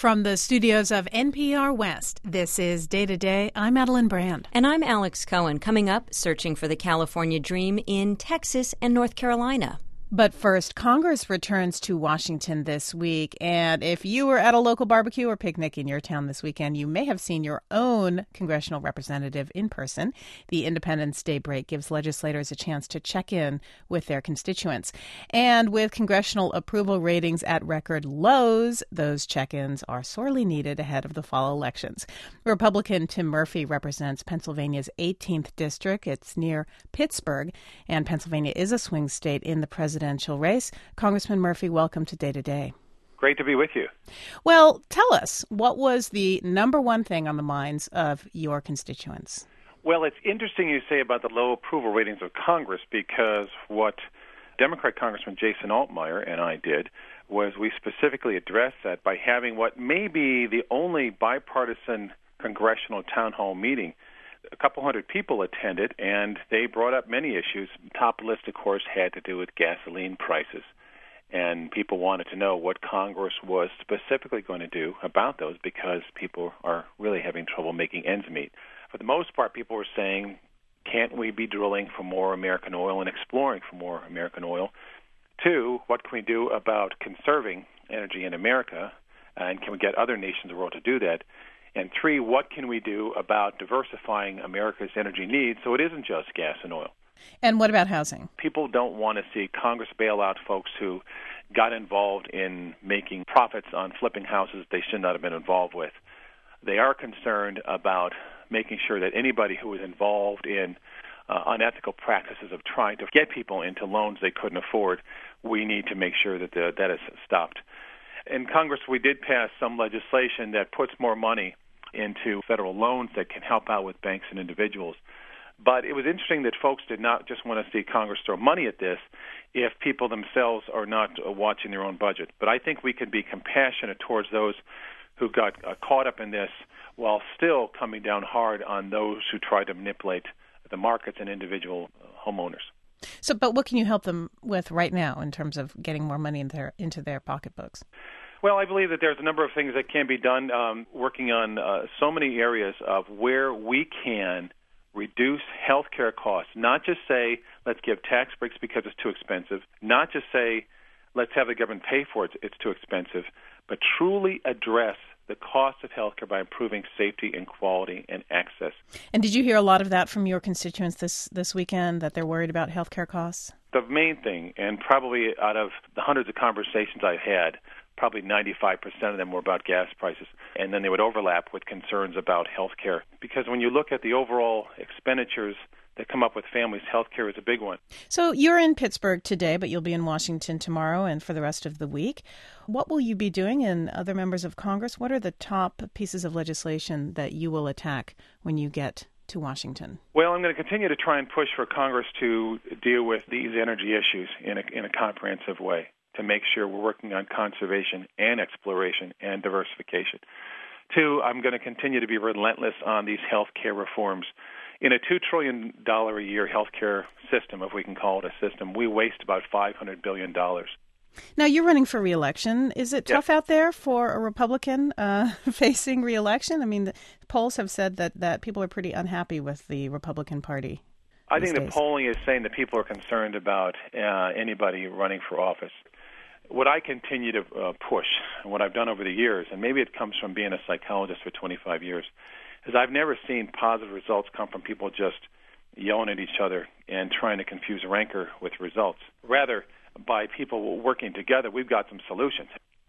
From the studios of NPR West, this is Day to Day. I'm Madeline Brand. And I'm Alex Cohen. Coming up, searching for the California dream in Texas and North Carolina. But first, Congress returns to Washington this week, and if you were at a local barbecue or picnic in your town this weekend, you may have seen your own congressional representative in person. The Independence Day break gives legislators a chance to check in with their constituents. And with congressional approval ratings at record lows, those check-ins are sorely needed ahead of the fall elections. Republican Tim Murphy represents Pennsylvania's 18th district. It's near Pittsburgh, and Pennsylvania is a swing state in the presidential race. Congressman Murphy, welcome to Day to Day. Great to be with you. Well, tell us, what was the number one thing on the minds of your constituents? Well, it's interesting you say about the low approval ratings of Congress, because what Democrat Congressman Jason Altmaier and I did was we specifically addressed that by having what may be the only bipartisan congressional town hall meeting. A couple hundred people attended, and they brought up many issues. Top list, of course, had to do with gasoline prices. And people wanted to know what Congress was specifically going to do about those, because people are really having trouble making ends meet. For the most part, people were saying, can't we be drilling for more American oil and exploring for more American oil? Two, what can we do about conserving energy in America, and can we get other nations of the world to do that? And three, what can we do about diversifying America's energy needs so it isn't just gas and oil? And what about housing? People don't want to see Congress bail out folks who got involved in making profits on flipping houses they should not have been involved with. They are concerned about making sure that anybody who is involved in unethical practices of trying to get people into loans they couldn't afford, we need to make sure that that is stopped. In Congress, we did pass some legislation that puts more money into federal loans that can help out with banks and individuals. But it was interesting that folks did not just want to see Congress throw money at this if people themselves are not watching their own budget. But I think we can be compassionate towards those who got caught up in this while still coming down hard on those who try to manipulate the markets and individual homeowners. So, but what can you help them with right now in terms of getting more money into their pocketbooks? Well, I believe that there's a number of things that can be done, working on so many areas of where we can reduce health care costs, not just say, let's give tax breaks because it's too expensive, not just say, let's have the government pay for it, it's too expensive, but truly address the cost of health care by improving safety and quality and access. And did you hear a lot of that from your constituents this weekend, that they're worried about health care costs? The main thing, and probably out of the hundreds of conversations I've had, probably 95% of them were about gas prices, and then they would overlap with concerns about health care. Because when you look at the overall expenditures that come up with families, health care is a big one. So you're in Pittsburgh today, but you'll be in Washington tomorrow and for the rest of the week. What will you be doing, and other members of Congress? What are the top pieces of legislation that you will attack when you get to Washington? Well, I'm going to continue to try and push for Congress to deal with these energy issues in a comprehensive way, to make sure we're working on conservation and exploration and diversification. Two, I'm going to continue to be relentless on these health care reforms. In a $2 trillion a year health care system, if we can call it a system, we waste about $500 billion. Now, you're running for re-election. Is it tough out there for a Republican facing re-election? I mean, the polls have said that people are pretty unhappy with the Republican Party. I think the polling is saying that people are concerned about anybody running for office. What I continue to push, and what I've done over the years, and maybe it comes from being a psychologist for 25 years, is I've never seen positive results come from people just yelling at each other and trying to confuse rancor with results. Rather, by people working together, we've got some solutions.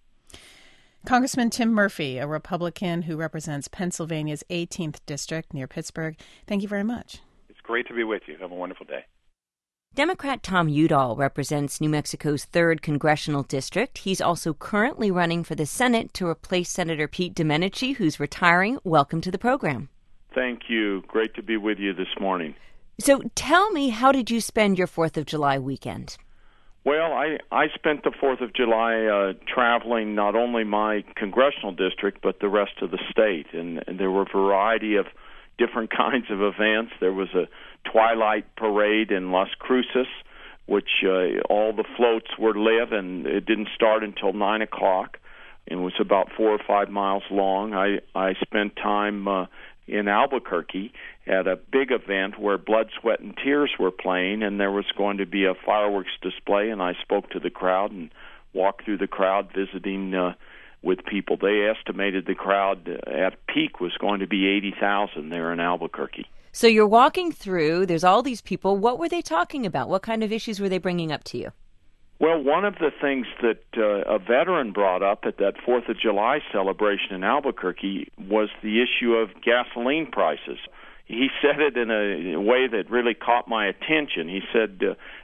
Congressman Tim Murphy, a Republican who represents Pennsylvania's 18th district near Pittsburgh, thank you very much. It's great to be with you. Have a wonderful day. Democrat Tom Udall represents New Mexico's 3rd Congressional District. He's also currently running for the Senate to replace Senator Pete Domenici, who's retiring. Welcome to the program. Thank you. Great to be with you this morning. So tell me, how did you spend your 4th of July weekend? Well, I spent the 4th of July traveling not only my congressional district, but the rest of the state. And there were a variety of different kinds of events. There was a twilight parade in Las Cruces, which all the floats were lit, and it didn't start until 9 o'clock. and was about 4 or 5 miles long. I spent time in Albuquerque at a big event where Blood, Sweat, and Tears were playing, and there was going to be a fireworks display, and I spoke to the crowd and walked through the crowd visiting with people. They estimated the crowd at peak was going to be 80,000 there in Albuquerque. So you're walking through, there's all these people. What were they talking about? What kind of issues were they bringing up to you? Well, one of the things that a veteran brought up at that 4th of July celebration in Albuquerque was the issue of gasoline prices. He said it in a way that really caught my attention. He said,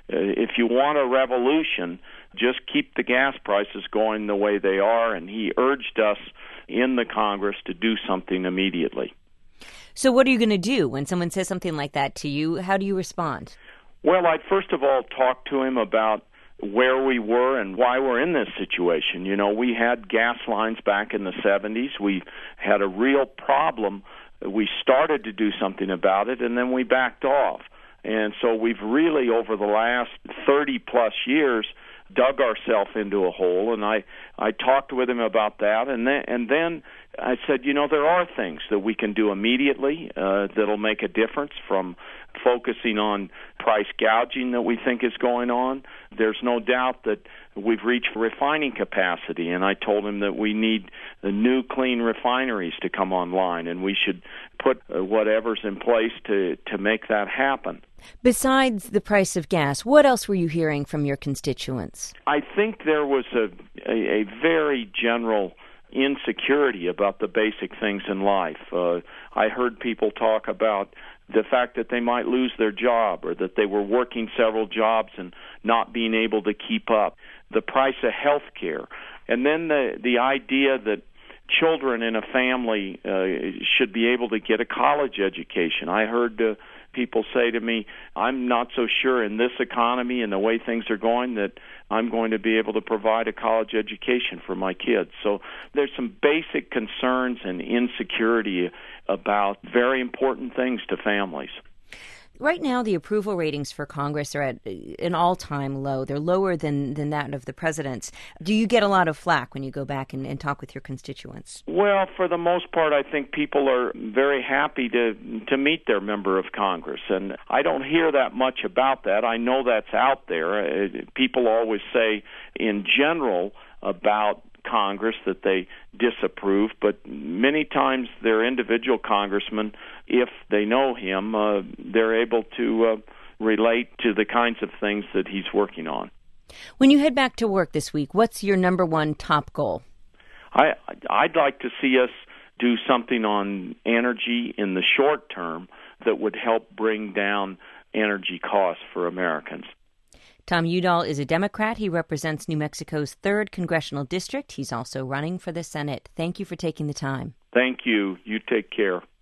if you want a revolution, just keep the gas prices going the way they are, and he urged us in the Congress to do something immediately. So what are you going to do when someone says something like that to you? How do you respond? Well, I'd first of all talk to him about where we were and why we're in this situation. You know, we had gas lines back in the 70s. We had a real problem. We started to do something about it, and then we backed off. And so we've really, over the last 30-plus years, dug ourselves into a hole, and I talked with him about that, and then I said, you know, there are things that we can do immediately that'll make a difference, from focusing on price gouging that we think is going on. There's no doubt that we've reached refining capacity, and I told him that we need the new clean refineries to come online, and we should put whatever's in place to make that happen. Besides the price of gas, what else were you hearing from your constituents? I think there was a very general insecurity about the basic things in life. I heard people talk about the fact that they might lose their job, or that they were working several jobs and not being able to keep up, the price of health care, and then the idea that children in a family should be able to get a college education. I heard people say to me, I'm not so sure in this economy and the way things are going that I'm going to be able to provide a college education for my kids. So there's some basic concerns and insecurity about very important things to families. Right now, the approval ratings for Congress are at an all-time low. They're lower than that of the president's. Do you get a lot of flack when you go back and talk with your constituents? Well, for the most part, I think people are very happy to meet their member of Congress, and I don't hear that much about that. I know that's out there. People always say, in general, about Congress that they disapprove, but many times their individual congressmen, if they know him, they're able to relate to the kinds of things that he's working on. When you head back to work this week, what's your number one top goal? I'd like to see us do something on energy in the short term that would help bring down energy costs for Americans. Tom Udall is a Democrat. He represents New Mexico's 3rd Congressional District. He's also running for the Senate. Thank you for taking the time. Thank you. You take care.